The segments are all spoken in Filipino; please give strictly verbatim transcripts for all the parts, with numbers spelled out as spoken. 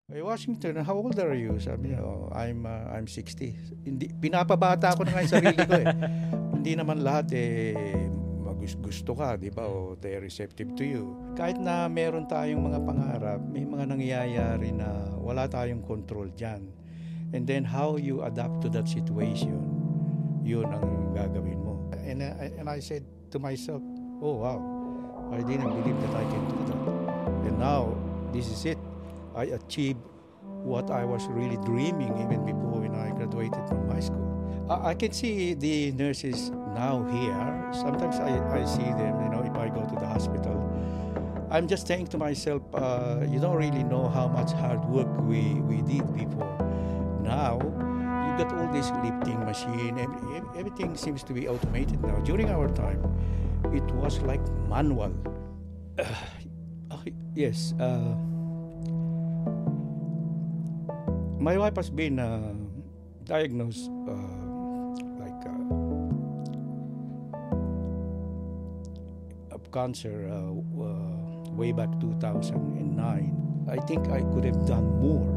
Hey, Washington, how old are you? Sabi niya, oh, I'm, uh, I'm sixty. Hindi, pinapabata ko na nga yung sarili ko eh. Hindi naman lahat eh magus- gusto ka, di ba? O they're receptive to you. Kahit na meron tayong mga pangarap, may mga nangyayari na wala tayong control dyan. And then how you adapt to that situation, yun ang gagawin mo. And, uh, and I said to myself, oh wow, I didn't believe that I can do that. And now, this is it. I achieved what I was really dreaming even before when I graduated from high school. I, I can see the nurses now here. Sometimes I, I see them, you know, if I go to the hospital. I'm just saying to myself, uh, you don't really know how much hard work we, we did before. Now, you got all this lifting machine, and everything seems to be automated now. During our time, it was like manual. Uh, uh, yes, uh, my wife has been uh, diagnosed uh, like uh, of cancer uh, uh, way back two thousand nine. I think I could have done more.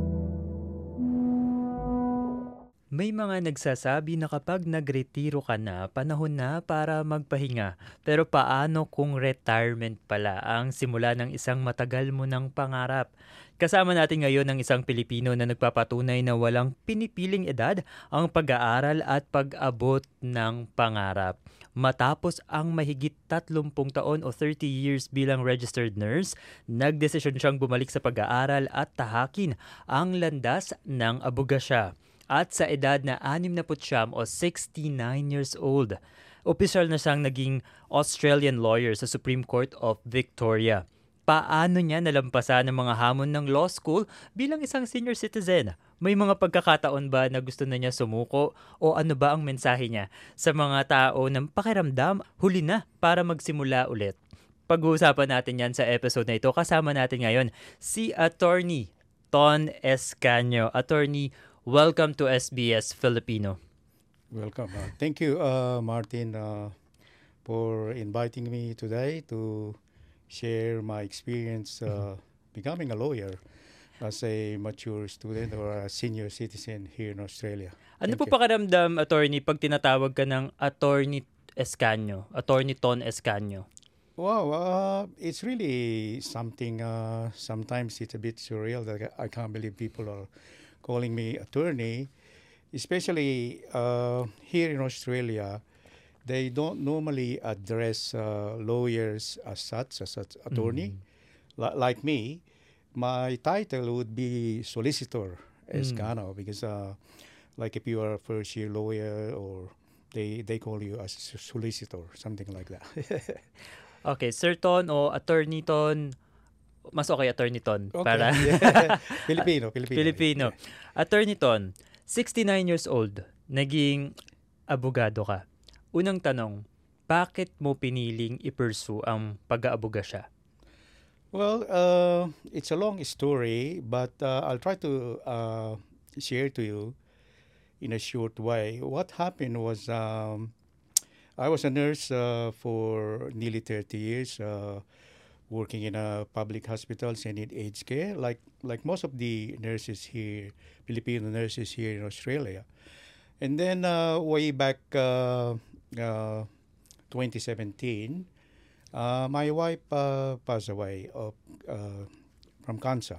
May mga nagsasabi na kapag nagretiro ka na, panahon na para magpahinga. Pero paano kung retirement pala ang simula ng isang matagal mo ng pangarap? Kasama natin ngayon ang isang Pilipino na nagpapatunay na walang pinipiling edad ang pag-aaral at pag-abot ng pangarap. Matapos ang mahigit tatlumpung taon o thirty years bilang registered nurse, nagdesisyon siyang bumalik sa pag-aaral at tahakin ang landas ng abogasya. At sa edad na anim na siyam o sixty-nine years old, opisyal na siyang naging Australian lawyer sa Supreme Court of Victoria. Paano niya nalampasan ang mga hamon ng law school bilang isang senior citizen? May mga pagkakataon ba na gusto na niya sumuko o ano ba ang mensahe niya sa mga tao ng pakiramdam huli na para magsimula ulit? Pag-uusapan natin yan sa episode na ito. Kasama natin ngayon si Attorney Ton Escanio. Attorney, welcome to S B S Filipino. Welcome. Uh, thank you, uh, Martin, uh, for inviting me today to share my experience uh, becoming a lawyer as a mature student or a senior citizen here in Australia. Ano Thank po you. pakiramdam, Attorney, pag tinatawag ka ng Attorney Escanio, Attorney Ton Escanio? Wow, uh, it's really something. Uh, sometimes it's a bit surreal that I can't believe people are calling me attorney, especially uh, here in Australia. They don't normally address uh, lawyers as such, as an attorney. Mm. Li- like me, my title would be solicitor Escano Mm. because, uh, like, if you are a first year lawyer, or they they call you as a solicitor, something like that. Okay, Sir Ton o Attorney Ton, mas okay Attorney Ton. Okay. Para Yeah. Filipino, Filipino. Filipino. Yeah. Attorney Ton, sixty-nine years old, naging abogado ka. Unang tanong, bakit mo piniling i-pursue ang pag-aabogasya? Well, uh, it's a long story, but uh, I'll try to uh, share to you in a short way. What happened was, um, I was a nurse uh, for nearly thirty years, uh, working in a public hospitals and in aged care, like like most of the nurses here, Filipino nurses here in Australia. And then uh, way back uh, uh, twenty seventeen, uh, my wife uh, passed away of, uh, from cancer.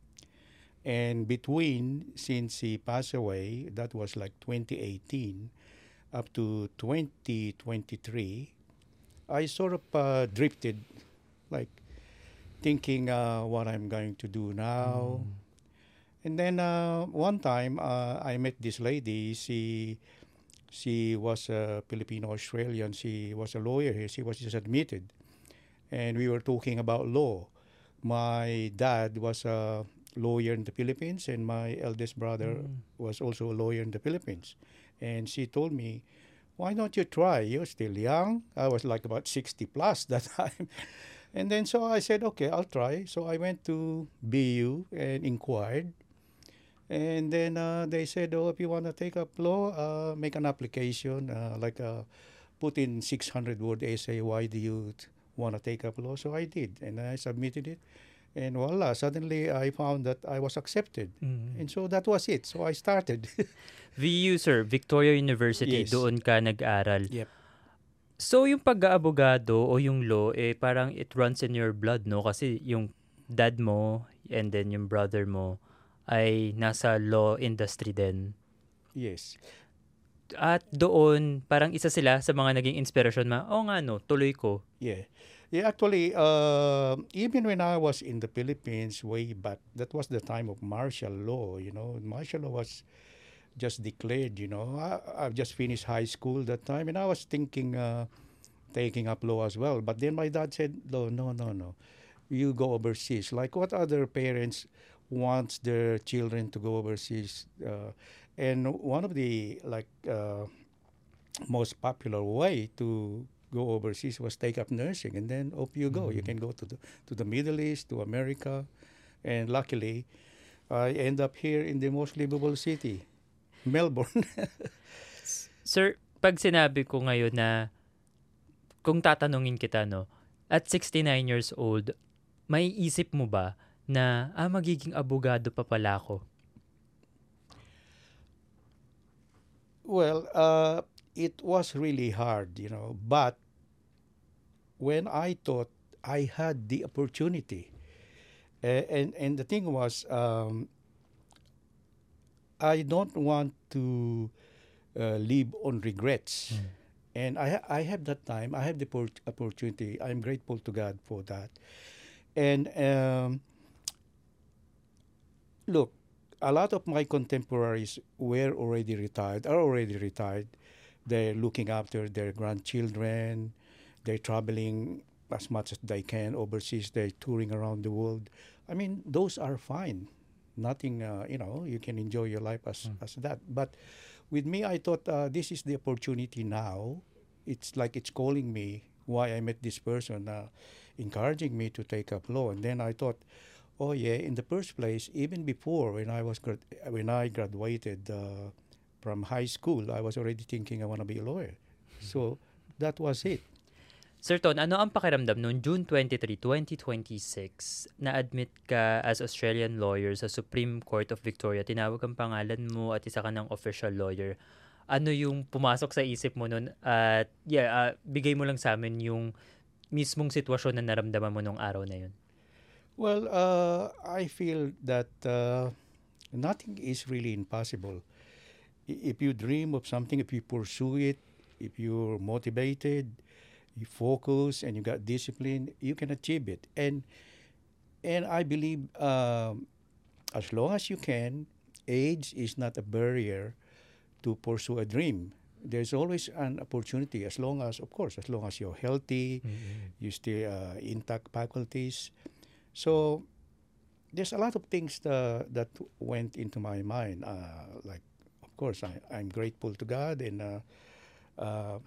And between, since he passed away, that was like twenty eighteen, up to twenty twenty-three, I sort of uh, drifted, like thinking uh, what I'm going to do now. Mm. And then uh, one time uh, I met this lady. She she was a Filipino Australian. She was a lawyer here. She was just admitted, and we were talking about law. My dad was a lawyer in the Philippines, and my eldest brother Mm. was also a lawyer in the Philippines. And she told me, "Why don't you try? You're still young." I was like about sixty plus that time. And then so I said, okay, I'll try. So I went to B U and inquired. And then uh, they said, oh, if you want to take up law, uh, make an application, uh, like uh, put in six hundred word essay, why do you t- want to take up law? So I did, and I submitted it. And voila, suddenly I found that I was accepted. Mm. And so that was it. So I started. V U, sir, Victoria University, Yes. doon ka nag-aral. Yep. So, yung pag-aabogado o yung law, eh, parang it runs in your blood, no? Kasi yung dad mo and then yung brother mo ay nasa law industry din. Yes. At doon, parang isa sila sa mga naging inspirasyon ma, oh nga no, tuloy ko. Yeah. Yeah, actually, uh, even when I was in the Philippines way back, that was the time of martial law, you know. Martial law was just declared, you know. I, I've just finished high school that time, and I was thinking uh, taking up law as well. But then my dad said, no, no, no, no. You go overseas. Like what other parents wants their children to go overseas? Uh, and one of the, like, uh, most popular way to go overseas was take up nursing, and then off you go. You can go to the to the Middle East, to America, and luckily, I end up here in the most livable city, Melbourne. Sir, pag sinabi ko ngayon na kung tatanungin kita, no, at sixty-nine years old, may isip mo ba na ah, magiging abogado pa pala ako? Well, uh, it was really hard, you know, but when I thought I had the opportunity, uh, and and the thing was, um, I don't want to uh, live on regrets. Mm. And I ha- I have that time. I have the por- opportunity. I'm grateful to God for that. And um, look, a lot of my contemporaries were already retired, are already retired. They're looking after their grandchildren. They're traveling as much as they can overseas. They're touring around the world. I mean, those are fine. Nothing, uh, you know, you can enjoy your life as, Mm. as that. But with me, I thought uh, this is the opportunity now. It's like it's calling me. Why I met this person, uh, encouraging me to take up law. And then I thought, oh yeah, in the first place, even before when I was grad- when I graduated uh, from high school, I was already thinking I want to be a lawyer. So that was it. Sir Ton, ano ang pakiramdam noong June twenty-third, twenty twenty-six na-admit ka as Australian lawyer sa Supreme Court of Victoria? Tinawag ang pangalan mo at isa ka ng official lawyer. Ano yung pumasok sa isip mo noon? At yeah, uh, bigay mo lang sa amin yung mismong sitwasyon na naramdaman mo nung araw na yun. Well, uh, I feel that uh, nothing is really impossible. I- If you dream of something, if you pursue it, if you're motivated, you focus, and you got discipline, you can achieve it. And and I believe um, as long as you can, age is not a barrier to pursue a dream. There's always an opportunity as long as, of course, as long as you're healthy, you still uh, intact faculties. So there's a lot of things uh, that went into my mind. Uh, like, of course, I, I'm grateful to God, and uh, uh,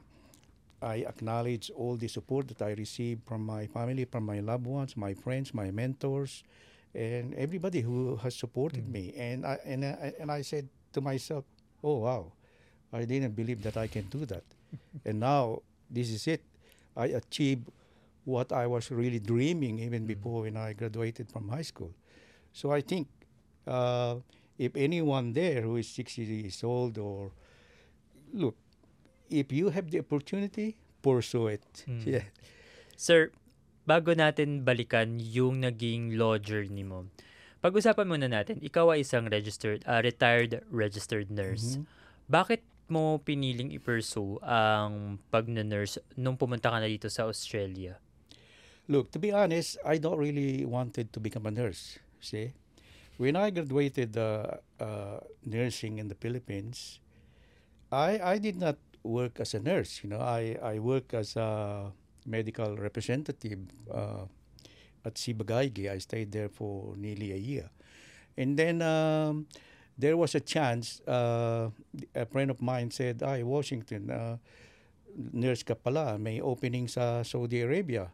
I acknowledge all the support that I received from my family, from my loved ones, my friends, my mentors, and everybody who has supported Mm. me. And I and I, and I said to myself, "Oh wow, I didn't believe that I can do that." And now this is it. I achieved what I was really dreaming even Mm. before when I graduated from high school. So I think uh, if anyone there who is sixty years old, or look, if you have the opportunity, pursue it. Mm. Yeah. Sir, bago natin balikan yung naging law journey mo, pag-usapan muna natin, ikaw ay isang registered, ah, retired registered nurse. Mhm. Bakit mo piniling i-pursue ang pag-nurse nung pumunta ka na dito sa Australia? Look, to be honest, I don't really wanted to become a nurse. See, when I graduated uh, uh, nursing in the Philippines, I I did not work as a nurse. You know, I I work as a medical representative uh, at Sibagaygi. I stayed there for nearly a year, and then um, there was a chance. Uh, a friend of mine said, "Ay, Washington, uh, nurse ka pala. May opening sa Saudi Arabia."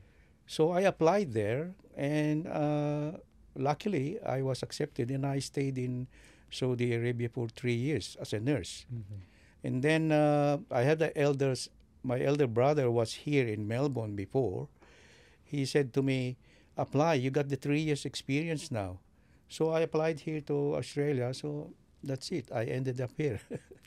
So I applied there, and uh, luckily I was accepted, and I stayed in Saudi Arabia for three years as a nurse. And then uh, I had the elders. My elder brother was here in Melbourne before. He said to me, apply. You got the three years experience now. So I applied here to Australia. So that's it. I ended up here.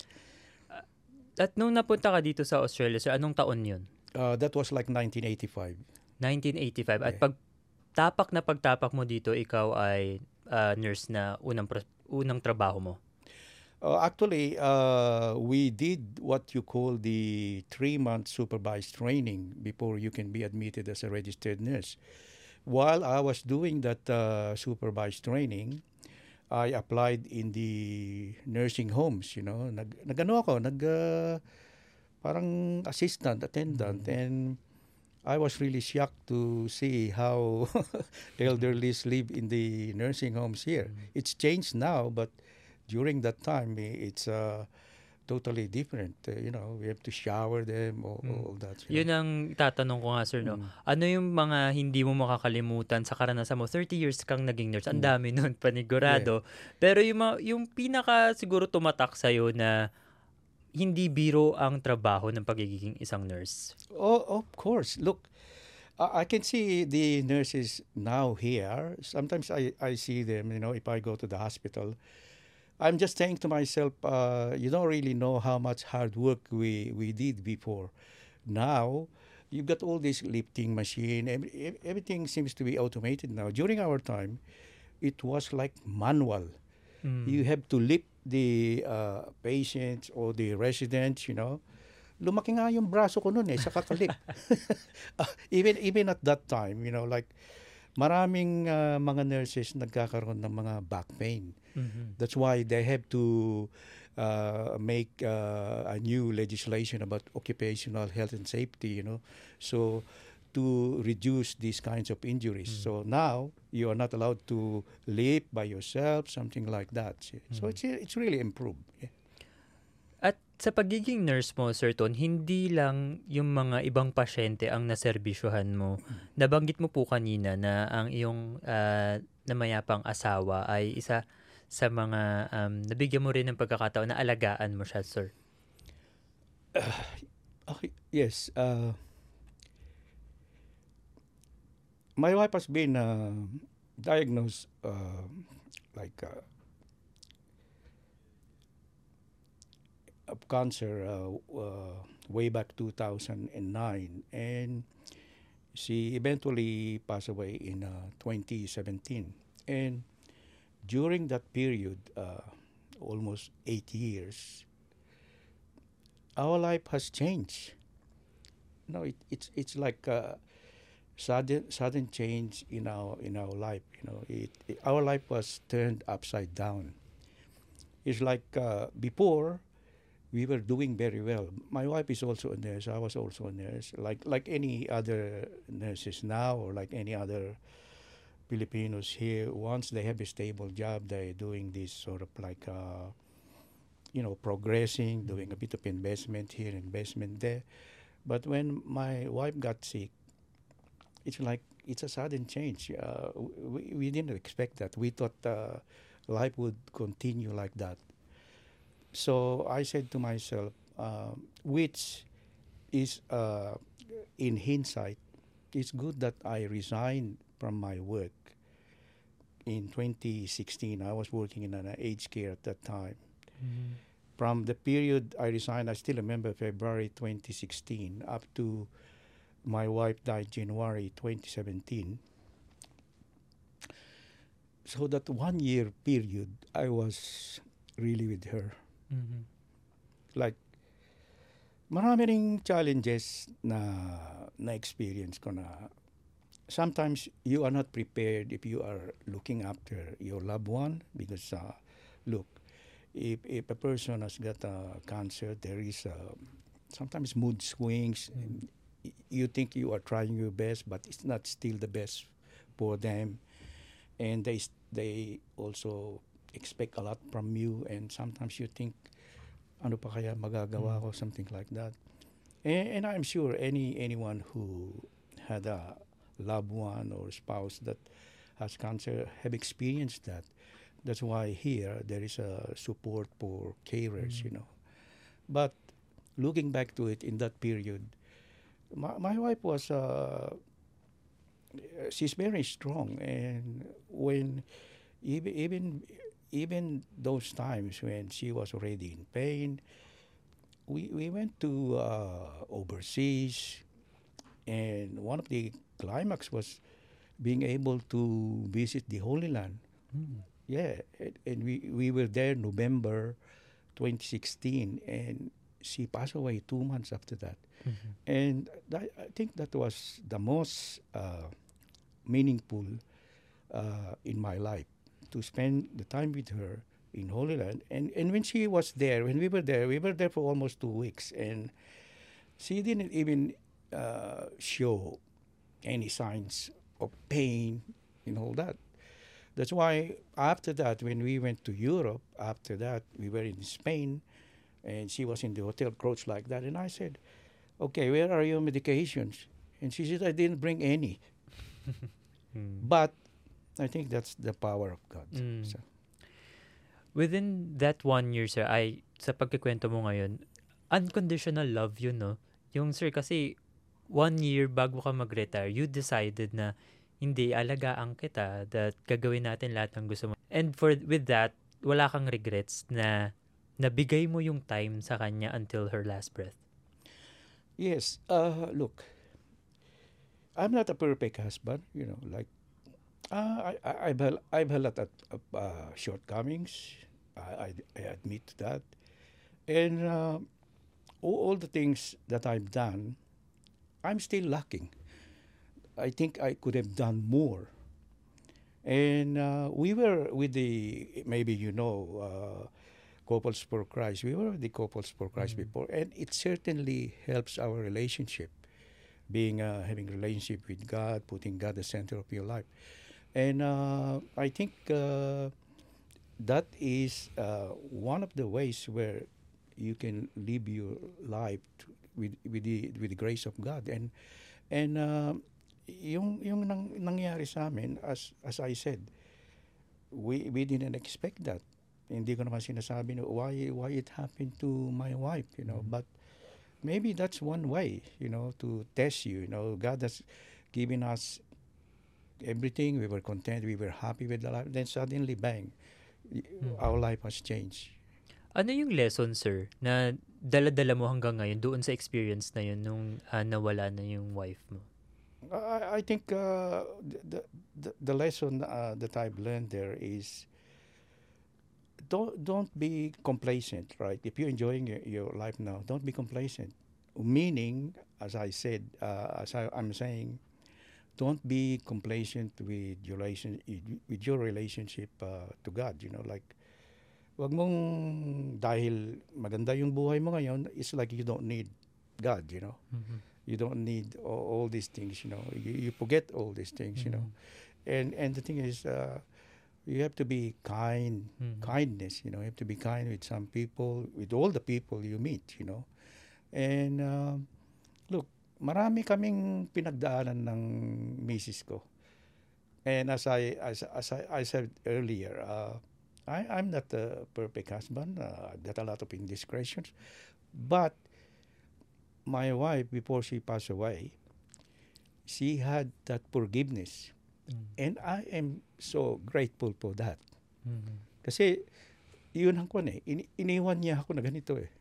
At nung napunta ka dito sa Australia, sir, anong taon yun? Uh, that was like nineteen eighty-five. nineteen eighty-five. At Yeah. pag tapak na pagtapak mo dito, ikaw ay ah, nurse na unang pros- unang trabaho mo. Uh, actually, uh, we did what you call the three-month supervised training before you can be admitted as a registered nurse. While I was doing that uh, supervised training, I applied in the nursing homes, you know. Nag, nagano ako, nag, uh, parang assistant, attendant, and I was really shocked to see how elderlies live in the nursing homes here. It's changed now, but during that time, i- it's uh, totally different. Uh, you know, we have to shower them, all, Mm. all that. you Yun know. ang tatanong ko nga, sir, no? Mm. Ano yung mga hindi mo makakalimutan sa karanasan mo? thirty years kang naging nurse. Ang Mm. dami nun, panigurado. Pero yung, mga- yung pinaka siguro tumatak sa'yo na hindi biro ang trabaho ng pagiging isang nurse. Oh, of course. Look, I I can see the nurses now here. Sometimes I, I see them, you know, if I go to the hospital. I'm just saying to myself, uh, you don't really know how much hard work we, we did before. Now, you've got all this lifting machine. Every, ev- everything seems to be automated now. During our time, it was like manual. Mm. You have to lift the uh, patients or the residents, you know. Lumaki nga yung braso ko noon eh, sa kakalip. Uh, even, even at that time, you know, like, maraming uh, mga nurses nagkakaroon ng mga back pain. Mhm. That's why they have to uh, make uh, a new legislation about occupational health and safety, you know, so to reduce these kinds of injuries. Mm. So now you are not allowed to live by yourself, something like that. So Mm. it's it's really improved. Yeah. At sa pagiging nurse mo, Sir Ton, hindi lang yung mga ibang pasyente ang naserbisyohan mo. Nabanggit mo po kanina na ang iyong ah, namayapang asawa ay isa sa mga um, nabigyan mo rin ng pagkakataon na alagaan mo siya, Sir. Okay, yes. Uh, my wife has been uh, diagnosed uh, like uh, of cancer uh, uh, way back two thousand nine, and she eventually passed away in uh, twenty seventeen. And during that period, uh, almost eight years, our life has changed. No, it, it's it's like a sudden sudden change in our in our life. You know, it, it our life was turned upside down. It's like uh, before we were doing very well. My wife is also a nurse. I was also a nurse. Like like any other nurses now, or like any other Filipinos here. Once they have a stable job, they're doing this sort of like uh, you know progressing, doing a bit of investment here, investment there. But when my wife got sick, it's like it's a sudden change. Uh, we, we didn't expect that. We thought uh, life would continue like that. So I said to myself, uh, which is uh, in hindsight, it's good that I resigned from my work. In twenty sixteen, I was working in an aged care at that time. From the period I resigned, I still remember February twenty sixteen up to my wife died January twenty seventeen. So that one year period, I was really with her. Mhm. Like, marami ring challenges na na-experience ko na sometimes you are not prepared if you are looking after your loved one because, uh, look, if, if a person has got uh, cancer, there is uh, sometimes mood swings. Mm. Y- You think you are trying your best, but it's not still the best for them. And they, s- they also expect a lot from you, and sometimes you think, ano pa kaya magagawa ko, something like that. And, and I'm sure any anyone who had a loved one or spouse that has cancer have experienced that. That's why here there is a support for carers, Mm. you know. But looking back to it in that period, my, my wife was uh, uh, she's very strong, and when even even even those times when she was already in pain, we we went to uh, overseas, and one of the climax was being able to visit the Holy Land. Mm. Yeah, and, and we we were there November twenty sixteen, and she passed away two months after that. Mhm. And that, I think that was the most uh, meaningful uh, in my life, to spend the time with her in Holy Land. And, and when she was there, when we were there, we were there for almost two weeks. And she didn't even uh, show any signs of pain and all that. That's why after that, when we went to Europe, after that, we were in Spain, and she was in the hotel crouched like that. And I said, okay, where are your medications? And she said, I didn't bring any. Mm. But I think that's the power of God. Mm. So, Within that one year, sir, ay, sa pagkikwento mo ngayon, unconditional love yun, no? Yung, sir, kasi one year bago ka mag-retire, you decided na hindi, alagaan kita, that gagawin natin lahat ng gusto mo. And for with that, wala kang regrets na nabigay mo yung time sa kanya until her last breath. yes, uh, look, I'm not a perfect husband, you know, like, uh, I, I, I've, had, I've had a lot of uh, shortcomings. I, I, I admit to that. And uh, all, all the things that I've done, I'm still lacking. I think I could have done more. And uh, we were with the, maybe you know, uh, Couples for Christ. We were with the Couples for Christ Mm. before, and it certainly helps our relationship, being uh, having a relationship with God, putting God at the center of your life. And uh, I think uh, that is uh, one of the ways where you can live your life to, with with the with the grace of God. And and uh, yung yung nang, nangyari sa amin, as as I said, we we didn't expect that. Hindi ko naman sinasabi na why why it happened to my wife, you know. Mhm. But maybe that's one way, you know, to test you. You know, God has given us everything. We were content. We were happy with the life. Then suddenly, bang, y- Mm. our life has changed. Ano yung lesson, sir, na dala-dala mo hanggang ngayon doon sa experience na yun nung ah, nawala na yung wife mo? I, I think uh, the, the the lesson uh, that I've learned there is don't don't be complacent, right? If you're enjoying your, your life now, don't be complacent. Meaning, as I said, uh, as I, I'm saying, don't be complacent with your relation with your relationship uh, to God. You know, like wag mong dahil maganda yung buhay mo ngayon, it's like you don't need God. You know, Mhm. you don't need all, all these things. You know, you, you forget all these things. You know, Mhm. and and the thing is. Uh, you have to be kind, Mhm. kindness, you know, you have to be kind with some people, with all the people you meet, you know. And um, look, marami kaming pinagdaanan ng misis ko. And as I as, as I, I said earlier, uh, I, I'm not a perfect husband. Uh, I've got a lot of indiscretions. But my wife, before she passed away, she had that forgiveness. Mm. And I am so grateful for that. Mhm. Kasi, yun ang kwan eh. Ini- iniwan niya ako na ganito eh.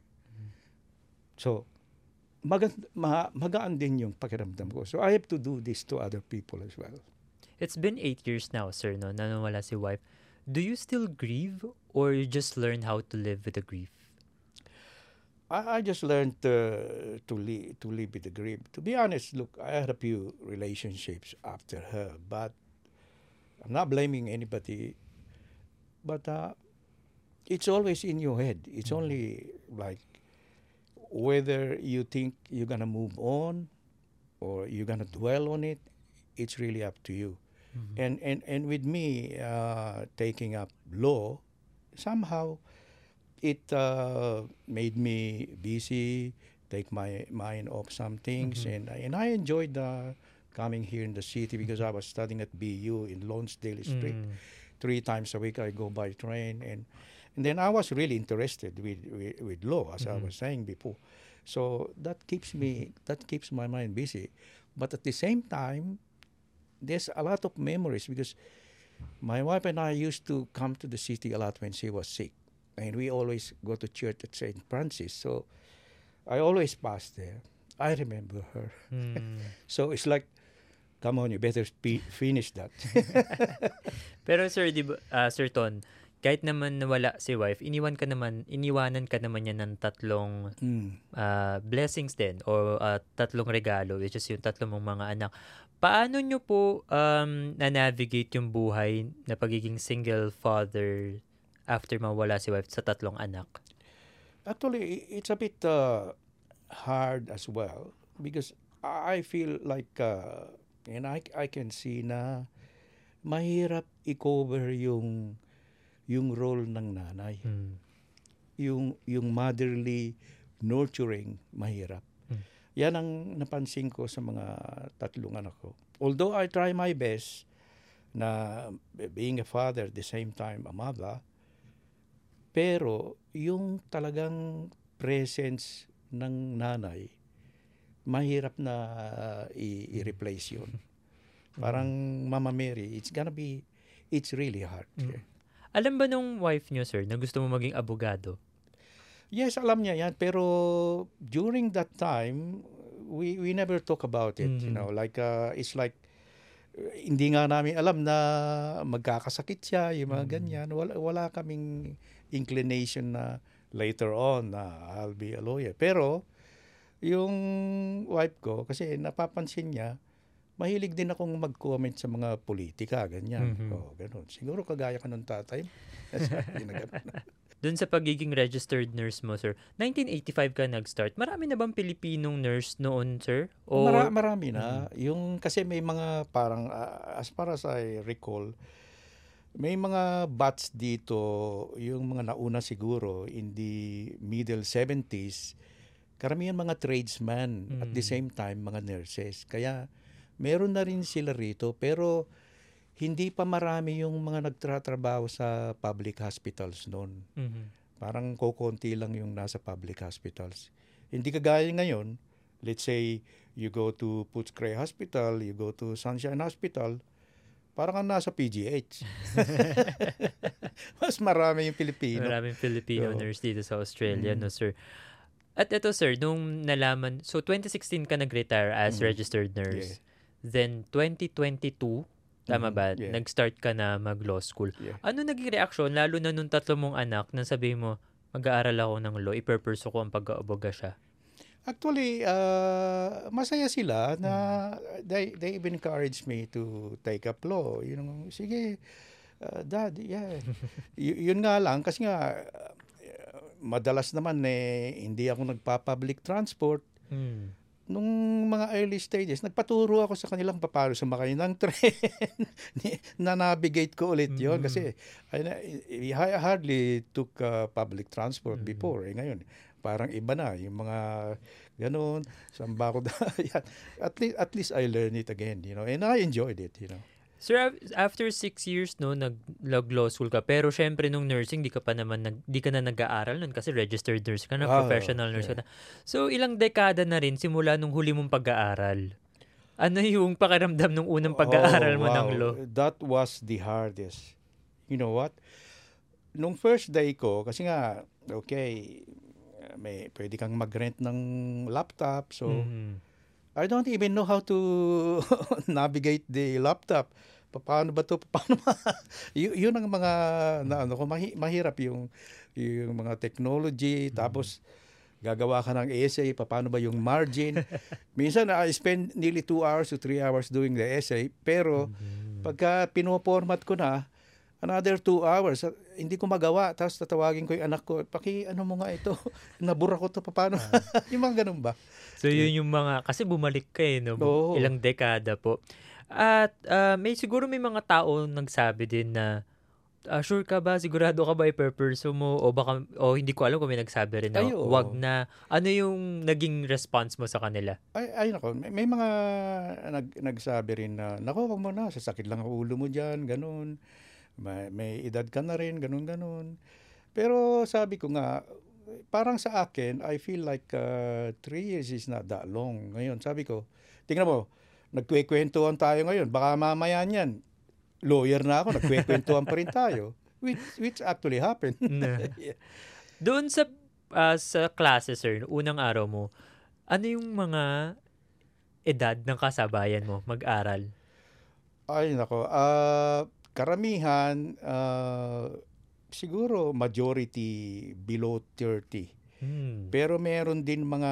So, maga- ma- magaan din yung pakiramdam ko. So, I have to do this to other people as well. It's been eight years now, sir, no, na nawala si wife. Do you still grieve or you just learn how to live with the grief? I, I just learned uh, to, li- to live with the grief. To be honest, look, I had a few relationships after her, but I'm not blaming anybody. But uh, it's always in your head. It's Mhm. only like whether you think you're gonna move on or you're gonna dwell on it. It's really up to you. Mhm. And and and with me uh, taking up law, somehow it uh, made me busy, take my mind off some things, Mhm. and I- and I enjoyed uh, coming here in the city because I was studying at B U in Lonsdale Street. Mm. Three times a week I go by train, and and then I was really interested with with, with law, as I Mhm. was saying before. So that keeps me that keeps my mind busy, but at the same time, there's a lot of memories because my wife and I used to come to the city a lot when she was sick. And we always go to church at Saint Francis. So I always pass there. I remember her. Hmm. So it's like, come on, you better spe- finish that. Pero sir, di ba, ah, Sir Ton, kahit naman nawala si wife, iniwan ka naman, iniwanan ka naman niya ng tatlong Mm. ah, blessings din o ah, tatlong regalo, which is yung tatlong mong mga anak. Paano nyo po um, na-navigate yung buhay na pagiging single father after mawala si wife sa tatlong anak? Actually, i- it's a bit uh, hard as well because I feel like, uh, and I, I can see na mahirap i-cover yung yung role ng nanay. Hmm. Yung yung motherly nurturing mahirap. Hmm. Yan ang napansin ko sa mga tatlong anak ko. Although I try my best na being a father at the same time a mother, pero yung talagang presence ng nanay, mahirap na uh, i- i-replace yun. Parang Mama Mary, it's gonna be, it's really hard. Mm. Alam ba nung wife nyo, sir, na gusto mo maging abogado? Yes, alam niya yan, pero during that time, we we never talk about it, you Mhm. know, like uh, it's like uh, hindi nga namin alam na magkakasakit siya, yung mga Mm. ganyan. Wala wala kaming inclination na later on na I'll be a lawyer. Pero yung wife ko kasi napapansin niya, mahilig din akong mag-comment sa mga politika, ganyan. Mhm. Oh, ganun. Siguro kagaya ka ng tatay. Sabi na ganun. Doon sa pagiging registered nurse mo, sir, nineteen eighty-five ka nag-start. Marami na bang Pilipinong nurse noon, sir? O Mara- marami na. Yung kasi may mga parang ah, as far as I recall, may mga batch dito, yung mga nauna siguro in the middle seventies, karamihan mga tradesmen at the Mm. same time mga nurses. Kaya meron na rin sila rito pero hindi pa marami yung mga nagtratrabaho sa public hospitals noon. Mhm. Parang kokonti lang yung nasa public hospitals. Hindi kagaya ngayon, let's say you go to Footscray Hospital, you go to Sunshine Hospital, parang kang nasa P G H. Mas marami yung Pilipino. Maraming Filipino Oo. nurse dito sa Australia, Mm. no, sir? At ito, sir, nung nalaman, so twenty sixteen ka nag-retire as Mm. registered nurse. Then, twenty twenty-two, tama Mhm. ba? Yeah. Nag-start ka na mag-law school. Yeah. Ano naging reaksyon, lalo na nung tatlo mong anak, nang sabihin mo, mag-aaral ako ng law, iperperso ko ang pag-aaboga siya? Actually, uh, masaya sila na they they even encouraged me to take up law. You know, sige, uh, dad, yeah. Y- yun nga lang kasi nga uh, madalas naman eh hindi ako nagpa-public transport. Hmm. Nung mga early stages, nagpaturo ako sa kanilang paano sumakay ng tren. Na-navigate ko ulit yun Mm. kasi I, I hardly took uh, public transport Mm. before. Eh, ngayon, parang iba na. Yung mga ganun, saan ba ako da- yan. At least, at least I learned it again, you know, and I enjoyed it, you know. Sir, af- after six years, no, nag-law school ka. Pero syempre, nung nursing, di ka pa naman, nag, di ka na nag-aaral nun kasi registered nurse ka na, Ah, professional nurse yeah. ka na. So, ilang dekada na rin simula nung huli mong pag-aaral. Ano yung pakiramdam nung unang pag-aaral mo Oh, ng wow. law? That was the hardest. You know what? Nung first day ko, kasi nga, okay, may pwede kang mag-rent ng laptop. So, Mhm. I don't even know how to navigate the laptop. Pa- Paano ba to? Paano ba? Y- yun ang mga, na, ano ko, mahi- mahirap yung, yung mga technology. Tapos, gagawa ka ng essay, paano ba yung margin. Minsan, I spend nearly two hours to three hours doing the essay. Pero, Mhm. pagka pinoformat ko na, another two hours, uh, hindi ko magawa. Tapos tatawagin ko yung anak ko, paki ano mo nga ito, nabura ko to, paano? Yung mga ganun ba? So, yun yung mga, kasi bumalik ka eh, no? Oo. Ilang dekada po. At ah, may siguro may mga tao nagsabi din na, ah, sure ka ba? Sigurado ka ba iperperso mo? O baka, o hindi ko alam kung may nagsabi rin na Ay, oo. wag na. Ano yung naging response mo sa kanila? Ay, ay nako, may, may mga nag, nagsabi rin na, nako, wag mo na, sasakit lang ang ulo mo dyan, ganun. May, may edad ka na rin, ganun, ganun. Pero sabi ko nga, parang sa akin, I feel like uh, three years is not that long. Ngayon, sabi ko, tingnan mo, nagkwekwentuhan tayo ngayon. Baka mamaya niyan, lawyer na ako, nagkwekwentuhan pa rin tayo. Which, which actually happened. Yeah. Doon sa ah, sa klase, sir, unang araw mo, ano yung mga edad ng kasabayan mo mag-aral? Ay, nako. Ah, karamihan, ah, siguro majority below thirty. Hmm. Pero meron din mga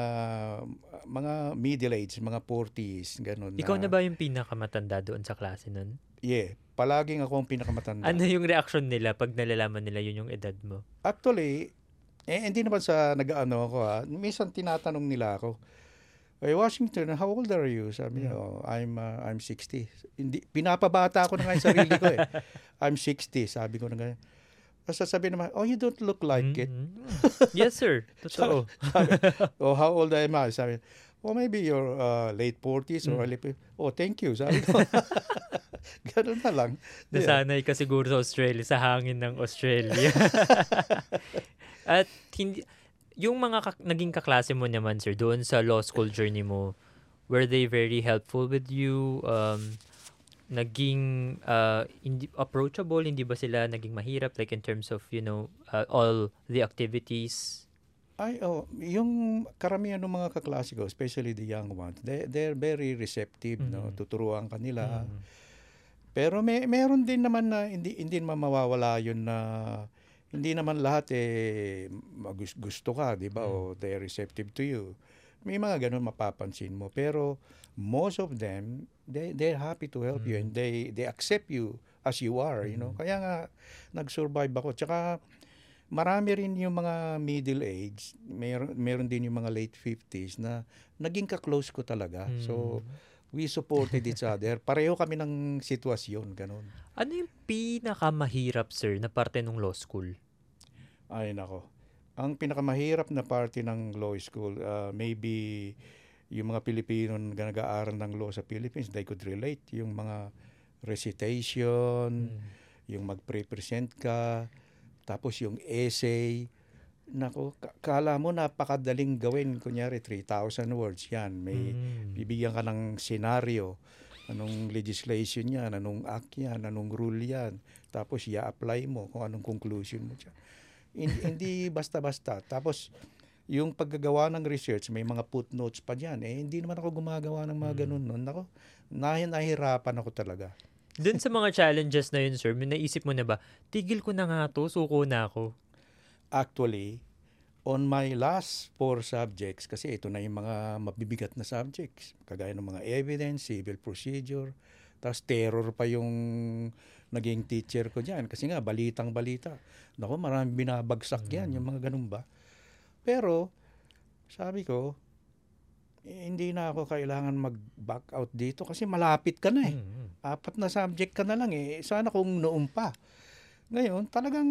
mga middle age, mga forties, ganun. Ikaw na ba yung pinakamatanda doon sa klase nun? Yeah, palaging ako ang pinakamatanda. Ano yung reaksyon nila pag nalalaman nila yun yung edad mo? Actually, eh, hindi naman sa nag-ano ako ha. Minsan tinatanong nila ako, "Hey, Washington, how old are you?" Sabi niya, "Oh, I'm uh, I'm sixty." Hindi pinapabata ko na nga yung sarili ko eh. I'm sixty, sabi ko na ganyan. Tapos sasabihin naman, "Oh, you don't look like it." Mhm. Yes, sir. Totoo. Sabi, "Oh, how old am I?" Sabi, "Oh, maybe you're uh, late forties or early fifties." "Oh, thank you." Sabi ko. Ganun na lang. Yeah. Nasanay ka siguro sa Australia, sa hangin ng Australia. At hindi, yung mga kak- naging kaklase mo naman, sir, doon sa law school journey mo, were they very helpful with you? Um, naging uh, hindi, approachable? Hindi ba sila naging mahirap? Like in terms of, you know, uh, all the activities? Ay, oh, yung karamihan ng mga kaklase ko, especially the young ones, they, they're very receptive, no? Mm. Tuturuan ka nila. Mm. Pero may meron din naman na hindi hindi naman mawawala yun na hindi naman lahat eh magus- gusto ka, 'di ba? O they're receptive to you. May mga ganun mapapansin mo, pero most of them they they're happy to help you and they they accept you as you are, you know. Kaya nga nag-survive ako. Tsaka marami rin yung mga middle age, meron meron din yung mga late fifties na naging ka-close ko talaga. So we supported each other. Pareho kami ng sitwasyon, ganun. Ano yung pinakamahirap, sir, na parte ng law school? Ay, nako. Ang pinakamahirap na parte ng law school, uh, maybe yung mga Pilipino na nag-aaral ng law sa Philippines, they could relate. Yung mga recitation, yung mag-present ka, tapos yung essay. Nako, ka- kala mo napakadaling gawin. Kunyari, three thousand words yan. May Mm. bibigyan ka ng senaryo. Anong legislation yan, anong act yan, anong rule yan. Tapos i-apply mo kung anong conclusion mo dyan. Hindi, hindi basta-basta. Tapos yung paggagawa ng research, may mga footnotes pa dyan. Eh, hindi naman ako gumagawa ng mga ganun nun. Nako, nahi- nahihirapan ako talaga. Doon sa mga challenges na yun, sir, may naisip mo na ba, tigil ko na nga to, suko na ako? Actually, on my last four subjects, kasi ito na yung mga mabibigat na subjects, kagaya ng mga evidence, civil procedure, tapos terror pa yung naging teacher ko dyan. Kasi nga, balitang balita. Naku, maraming binabagsak yan, yung mga ganun ba. Pero, sabi ko, eh, hindi na ako kailangan mag-back out dito kasi malapit ka na eh. Mm. Apat na subject ka na lang eh. Sana kung noon pa. Ngayon, talagang,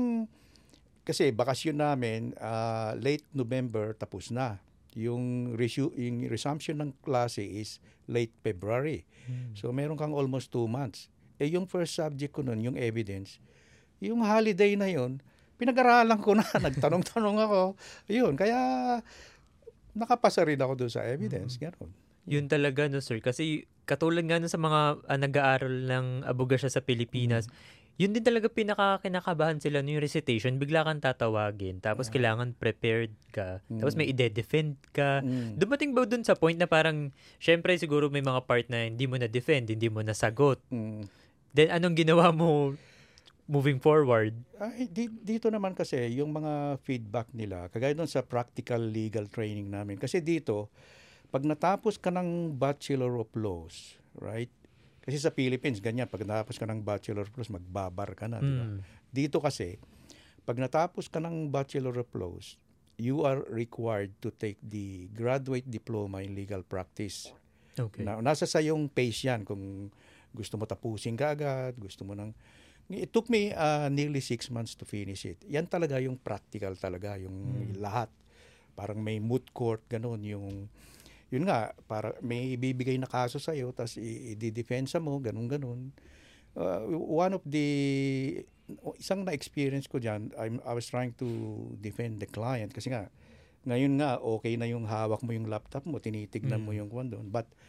kasi bakasyon namin, uh, late November tapos na. Yung, resu- yung resumption ng klase is late February. Mm. So, meron kang almost two months. Eh, yung first subject ko nun, yung evidence, yung holiday na yun, pinag-aralan ko na, nagtanong-tanong ako. Yun, kaya nakapasa rin ako doon sa evidence. Ganon. Yun talaga, no, sir. Kasi katulad nga nun sa mga ah, nag-aaral ng abogasya sa Pilipinas, yun din talaga pinaka-kinakabahan sila no, yung recitation. Bigla kang tatawagin. Tapos kailangan prepared ka. Tapos may ide-defend ka. Mm. Dumating ba dun sa point na parang, syempre siguro may mga part na hindi mo na-defend, hindi mo nasagot. Mm. Then anong ginawa mo moving forward? Ay, di- dito naman kasi yung mga feedback nila, kagaya doon sa practical legal training namin. Kasi dito, pag natapos ka ng Bachelor of Laws, right? Kasi sa Philippines, ganyan, pag natapos ka ng Bachelor of Laws, magbabar ka na, di ba? Mm. Dito kasi, pag natapos ka ng Bachelor of Laws, you are required to take the graduate diploma in legal practice. Okay. Na, nasa sa yung pace yan, kung gusto mo tapusin ka agad, gusto mo nang... It took me uh, nearly six months to finish it. Yan talaga yung practical talaga, yung lahat. Parang may moot court, ganun, yung... Yun nga, para may ibibigay na kaso sa'yo, tapos i-defensa mo, ganun-ganun. Uh, one of the... Isang na-experience ko dyan, I'm, I was trying to defend the client. Kasi nga, ngayon nga, okay na yung hawak mo yung laptop mo, tinitignan mo yung kwan doon. But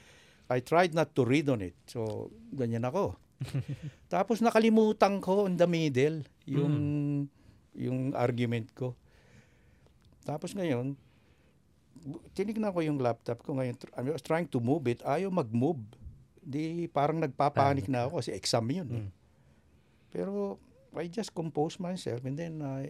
I tried not to read on it. So, ganyan ako. Tapos nakalimutan ko in the middle yung mm. yung argument ko. Tapos ngayon, tinignan ko yung laptop ko ngayon. I was trying to move it. Ayaw mag-move. Di parang nagpapanik na ako kasi exam yun. Mm. Eh. Pero I just composed myself and then I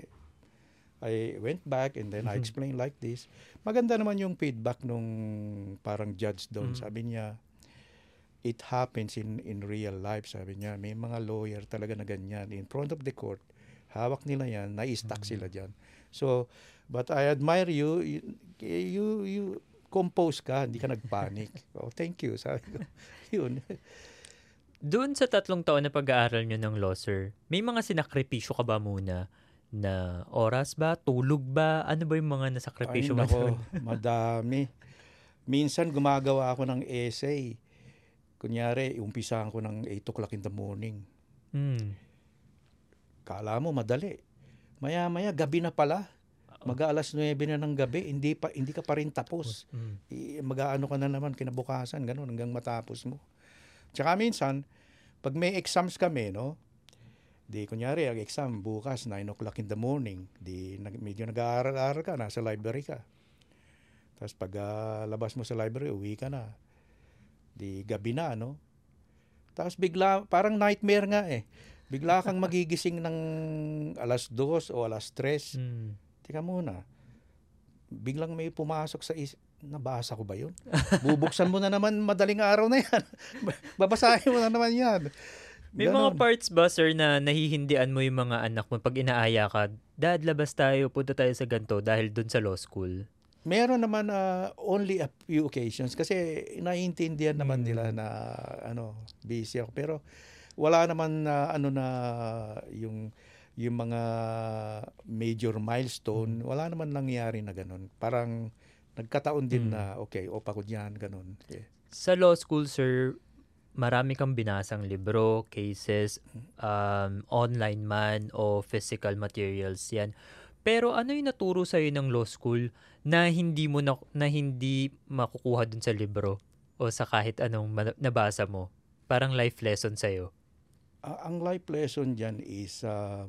I went back and then mm-hmm. I explained like this. Maganda naman yung feedback nung parang judge doon. Mm-hmm. Sabi niya, it happens in in real life. Sabi niya, may mga lawyer talaga na ganyan. In front of the court, hawak nila yan, nai-stuck mm-hmm. sila dyan. So, but I admire you. You, you, you compose ka, hindi ka nagpanic. Oh, thank you. Sabi ko, yun. Doon sa tatlong taon na pag-aaral nyo ng law, sir, may mga sinakripisyo ka ba muna? Na oras ba? Tulog ba? Ano ba yung mga nasakripisyo mo? Ay, nako, madami. Minsan gumagawa ako ng essay. Kunyari, umpisahan ko ng eight o'clock in the morning. Hmm. Kala mo madali. Maya-maya, gabi na pala. Mag-aalas nuwebe na ng gabi, hindi pa hindi ka pa rin tapos. Hmm. Mag-aano ka na naman kinabukasan, ganun, hanggang matapos mo. Tsaka minsan, pag may exams kami, no? Di, kunyari, ang exam bukas, nine o'clock in the morning. Di, medyo nag-aaral-aaral ka, nasa library ka. Tapos pag uh, labas mo sa library, uwi ka na. Di, gabi na, no? Tapos bigla, parang nightmare nga eh. Bigla kang magigising ng alas dos o alas tres. Mm. Teka muna, biglang may pumasok sa isip, nabasa ko ba yun? Bubuksan mo na naman madaling araw na yan. Babasahin mo na naman yan. May Ganon. Mga parts ba, sir, na nahihindian mo yung mga anak mo pag inaaya ka, Dad, labas tayo, punta tayo sa ganito dahil dun sa law school? Meron naman uh, only a few occasions kasi naiintindihan naman mm. nila na ano, busy ako. Pero wala naman na uh, ano na yung yung mga major milestone, mm. wala naman nangyari na ganun. Parang nagkataon din mm. na okay, o pagod yan, ganun. Yeah. Sa law school, sir, marami kang binasang libro, cases, um, online man o physical materials yan. Pero ano yung naturo sa'yo ng law school na hindi mo na, na hindi makukuha dun sa libro o sa kahit anong nabasa mo? Parang life lesson sa'yo. Uh, ang life lesson dyan is uh,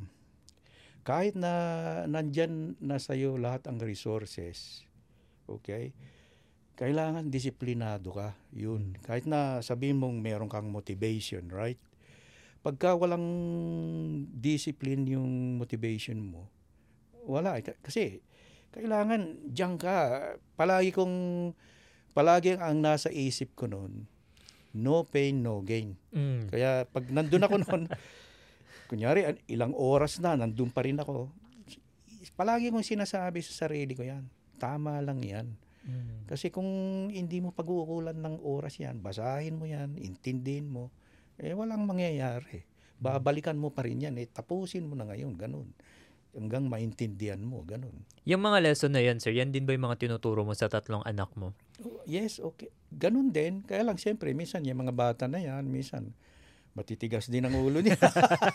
kahit na nandyan na sa'yo lahat ang resources, okay? Kailangan disiplinado ka. Yun. Kahit na sabihin mong meron kang motivation, right? Pagka walang discipline yung motivation mo, wala. Kasi kailangan diyan ka. Palagi kong, palagi ang nasa isip ko noon, no pain, no gain. Mm. Kaya pag nandun ako noon, kunyari ilang oras na, nandun pa rin ako. Palagi kong sinasabi sa sarili ko yan. Tama lang yan. Mm. Kasi kung hindi mo pag-uukulan ng oras yan, basahin mo yan, intindihin mo, eh walang mangyayari. Babalikan mo pa rin yan, eh tapusin mo na ngayon, ganun. Hanggang maintindihan mo, ganun. Yung mga lesson na yan, sir, yan din ba yung mga tinuturo mo sa tatlong anak mo? Oh, yes, okay. Ganun din. Kaya lang, siyempre, minsan yung mga bata na yan, minsan matitigas din ang ulo niya.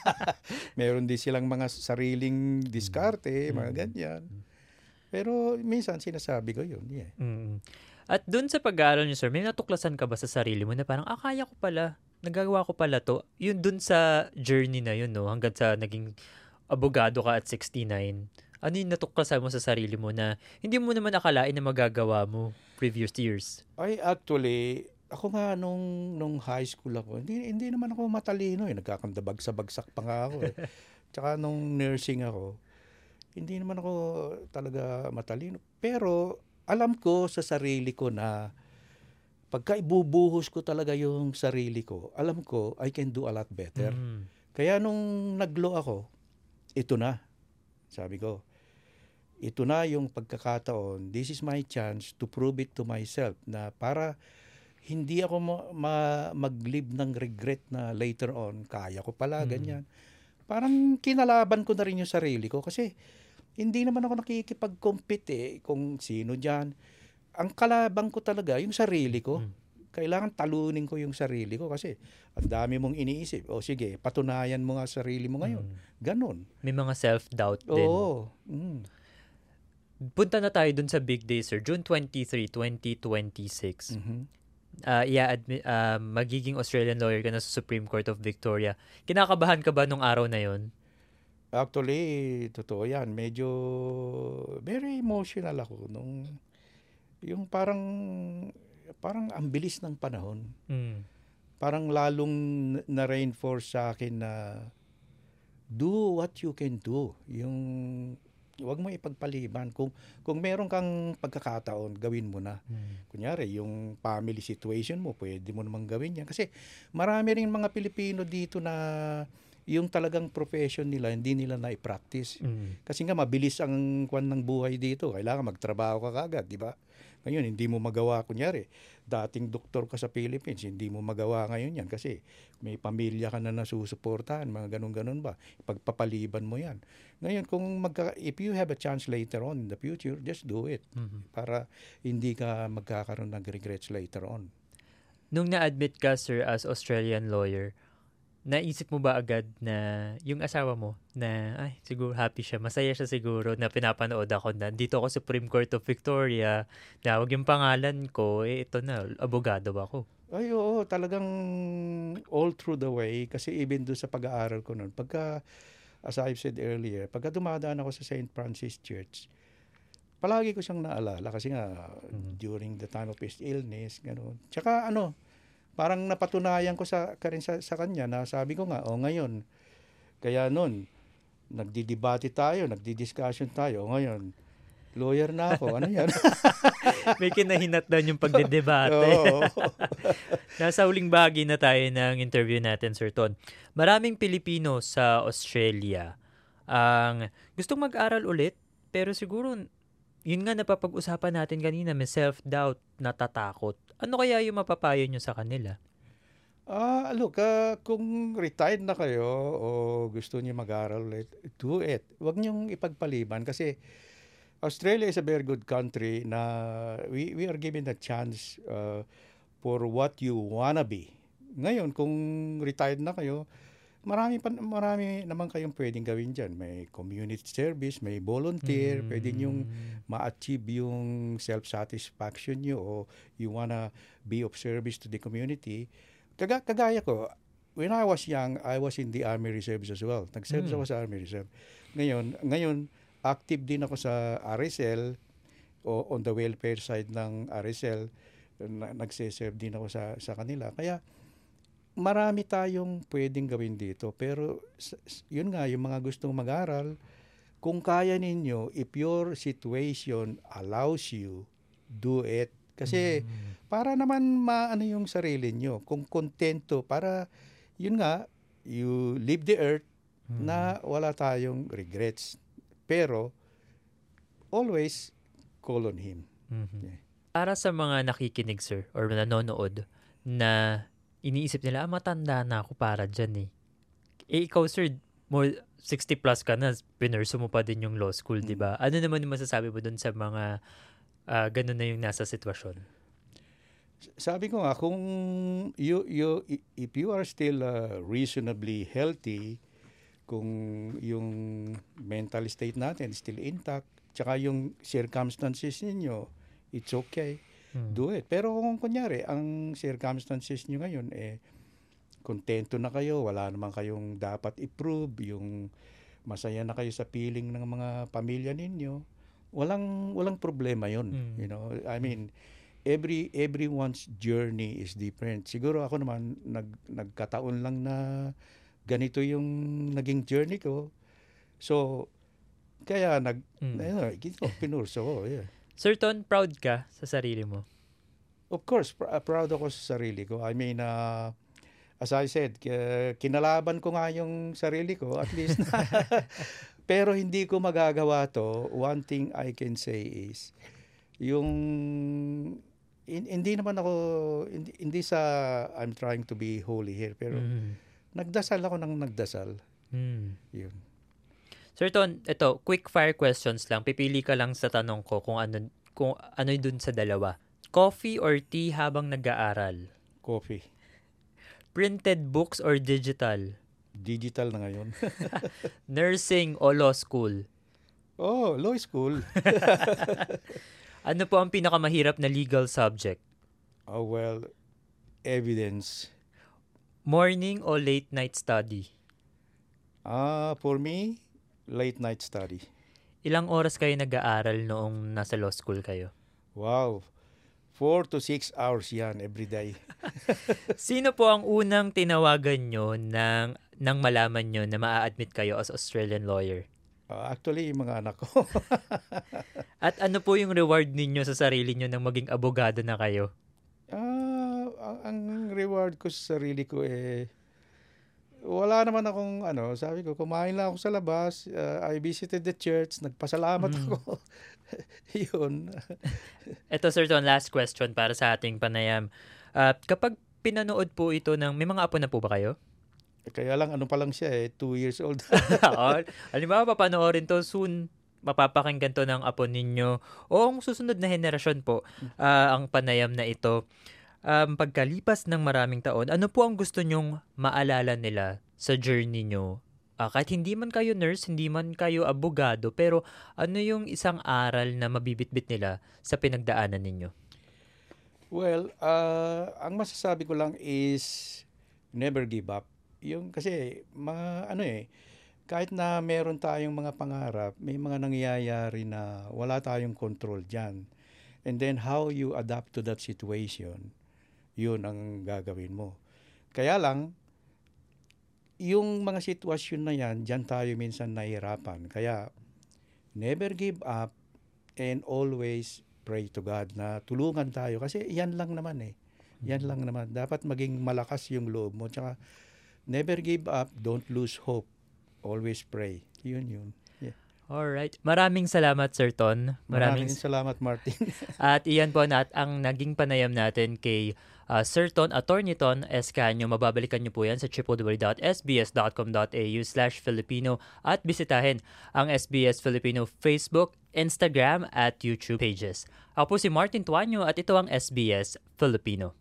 Meron din silang mga sariling diskarte, mm. mga ganyan. Pero minsan sinasabi ko yun. Yeah. Mm. At dun sa pag-aaral niyo, sir, may natuklasan ka ba sa sarili mo na parang, ah, kaya ko pala, nagagawa ko pala to. Yun dun sa journey na yun, no? Hanggang sa naging abogado ka at sixty-nine. Ano yung natuklasan mo sa sarili mo na hindi mo naman akalain na magagawa mo previous years? Ay, actually, ako nga nung, nung high school ako, hindi, hindi naman ako matalino eh. Nagkakandabag sa bagsak pa nga ako eh. Tsaka nung nursing ako, hindi naman ako talaga matalino. Pero alam ko sa sarili ko na pagka ibubuhos ko talaga yung sarili ko, alam ko I can do a lot better. Mm. Kaya nung nag-law ako, ito na, sabi ko. Ito na yung pagkakataon. This is my chance to prove it to myself na para hindi ako ma- ma- mag-live ng regret na later on, kaya ko pala, mm. ganyan. Parang kinalaban ko na rin yung sarili ko kasi hindi naman ako nakikipag-compete eh, kung sino dyan. Ang kalaban ko talaga, yung sarili ko. Mm. Kailangan talunin ko yung sarili ko kasi ang dami mong iniisip. O sige, patunayan mo nga sarili mo ngayon. Mm. Ganon. May mga self-doubt din. Oo. Mm. Punta na tayo dun sa big day, sir. June twenty-third, twenty twenty-six. Mm-hmm. uh, i-admit, uh, magiging Australian lawyer ka na sa Supreme Court of Victoria. Kinakabahan ka ba nung araw na yon? Actually, totoo yan. Medyo very emotional ako nung yung parang parang ang bilis ng panahon. Mm. Parang lalong na-reinforce sa akin na do what you can do. Yung wag mo ipagpaliban. Kung kung meron kang pagkakataon, gawin mo na. Mm. Kunyari, yung family situation mo, pwede mo namang gawin yan. Kasi marami rin mga Pilipino dito na yung talagang profession nila, hindi nila na-practice. Mm. Kasi nga, mabilis ang kwan ng buhay dito. Kailangan magtrabaho ka kagad, di ba? Ngayon, hindi mo magawa, kunyari, dating doktor ka sa Philippines, hindi mo magawa ngayon yan kasi may pamilya ka na nasusuportahan, mga ganun-ganun ba? Pagpapaliban mo yan. Ngayon, kung magka, if you have a chance later on in the future, just do it. Mm-hmm. Para hindi ka magkakaroon ng regrets later on. Nung na-admit ka, sir, as Australian lawyer, naisip mo ba agad na yung asawa mo na ay siguro happy siya, masaya siya siguro na pinapanood ako na dito ako sa Supreme Court of Victoria, na wag yung pangalan ko, eh ito na, abogado ako. Ay oo, talagang all through the way kasi even doon sa pag-aaral ko noon, pagka, as I've said earlier, pagka dumadaan ako sa Saint Francis Church, palagi ko siyang naalala kasi nga mm-hmm. during the time of his illness, gano'n. Tsaka ano, parang napatunayan ko sa, rin sa, sa kanya na sabi ko nga, o ngayon, kaya noon, nagdidebate tayo, nagdidiscussion tayo, o ngayon, lawyer na ako, ano yan? May kinahinat doon yung pagdedebate. Oo. Nasa huling bahagi na tayo ng interview natin, Sir Ton. Maraming Pilipino sa Australia ang gustong mag-aral ulit, pero siguro, yun nga napapag-usapan natin kanina, may self-doubt, natatakot. Ano kaya yung mapapayo nyo sa kanila? Ah, uh, look, uh, kung retired na kayo o gusto niyo mag-aral ulit, do it. Huwag niyong ipagpaliban kasi Australia is a very good country na we, we are given a chance uh, for what you wanna be. Ngayon, kung retired na kayo, marami pa, marami naman kayong pwedeng gawin dyan. May community service, may volunteer, mm. pwede nyong ma-achieve yung self-satisfaction nyo o you wanna be of service to the community. Kaga, kagaya ko, when I was young, I was in the Army Reserves as well. Nag-serve mm. ako sa Army Reserve. Ngayon, ngayon, active din ako sa R S L o on the welfare side ng R S L. Nagse-serve din ako sa, sa kanila. Kaya, marami tayong pwedeng gawin dito. Pero, yun nga, yung mga gustong mag-aral, kung kaya ninyo, if your situation allows you, do it. Kasi, mm. para naman maano yung sarili nyo. Kung kontento, para, yun nga, you leave the earth mm. na wala tayong regrets. Pero, always call on Him. Mm-hmm. Yeah. Para sa mga nakikinig, sir, or nanonood, na iniisip nila, ah, matanda na ako para dyan eh. Eh, ikaw, sir, more sixty plus ka na, pinurso mo pa din yung law school, mm. di ba? Ano naman yung masasabi mo dun sa mga uh, ganun na yung nasa sitwasyon? Sabi ko nga, kung you, you, if you are still uh, reasonably healthy, kung yung mental state natin still intact, tsaka yung circumstances ninyo, it's okay. Hmm. Do it. Pero kung kunyari, ang circumstances nyo ngayon, eh, kontento na kayo, wala naman kayong dapat i-prove, yung masaya na kayo sa piling ng mga pamilya ninyo, walang walang problema yun. Hmm. You know, I mean, every everyone's journey is different. Siguro ako naman, nag, nagkataon lang na ganito yung naging journey ko. So, kaya nag, hmm. ano, pinurso ko, yeah. Sir Ton, proud ka sa sarili mo? Of course, pr- proud ako sa sarili ko. I mean, uh, as I said, k- kinalaban ko nga yung sarili ko, at least. Pero hindi ko magagawa to. One thing I can say is, yung, in, hindi naman ako, hindi, hindi sa, I'm trying to be holy here, pero mm. nagdasal ako ng nagdasal. Mm. Yun. Sir Ton, ito, quick fire questions lang. Pipili ka lang sa tanong ko kung ano kung ano dun sa dalawa. Coffee or tea habang nag-aaral? Coffee. Printed books or digital? Digital na ngayon. Nursing o law school? Oh, law school. Ano po ang pinakamahirap na legal subject? Oh, well, evidence. Morning o late night study? Ah, for me, late night study. Ilang oras kayo nag-aaral noong nasa law school kayo? Wow. Four to six hours yan every day. Sino po ang unang tinawagan nyo nang, nang malaman nyo na maa-admit kayo as Australian lawyer? Uh, actually, yung mga anak ko. At ano po yung reward ninyo sa sarili nyo nang maging abogado na kayo? Ah, ang, ang reward ko sa sarili ko eh, wala naman akong ano, sabi ko, kumain lang ako sa labas, uh, I visited the church, nagpasalamat Mm. ako. Yun. Ito, Sir Ton, last question para sa ating panayam. Uh, kapag pinanood po ito ng, may mga apo na po ba kayo? Kaya lang, ano pa lang siya eh, two years old. Oo. Halimbawa, papanoorin to soon, mapapakinggan to ng apo ninyo o ang susunod na henerasyon po ah, ang panayam na ito. Um, pagkalipas ng maraming taon, ano po ang gusto nyong maalala nila sa journey nyo? Ah, kahit hindi man kayo nurse, hindi man kayo abogado, pero ano yung isang aral na mabibitbit nila sa pinagdaanan ninyo? Well, uh, ang masasabi ko lang is never give up. Yung kasi mga ano eh, kahit na meron tayong mga pangarap, may mga nangyayari na wala tayong control diyan. And then how you adapt to that situation, yun ang gagawin mo. Kaya lang, yung mga sitwasyon na yan, diyan tayo minsan nahihirapan. Kaya never give up and always pray to God na tulungan tayo. Kasi yan lang naman eh. Yan lang naman. Dapat maging malakas yung loob mo. Tsaka never give up, don't lose hope. Always pray. Yun yun. Yeah. Alright. Maraming salamat, Sir Ton. Maraming, Maraming salamat, Martin. At iyan po nat ang naging panayam natin kay uh, Sir Ton, Attorney Ton Escanio. Mababalikan niyo po yan sa w w w dot s b s dot com dot a u slash Filipino at bisitahin ang S B S Filipino Facebook, Instagram at YouTube pages. Ako po si Martin Tuanyo at ito ang S B S Filipino.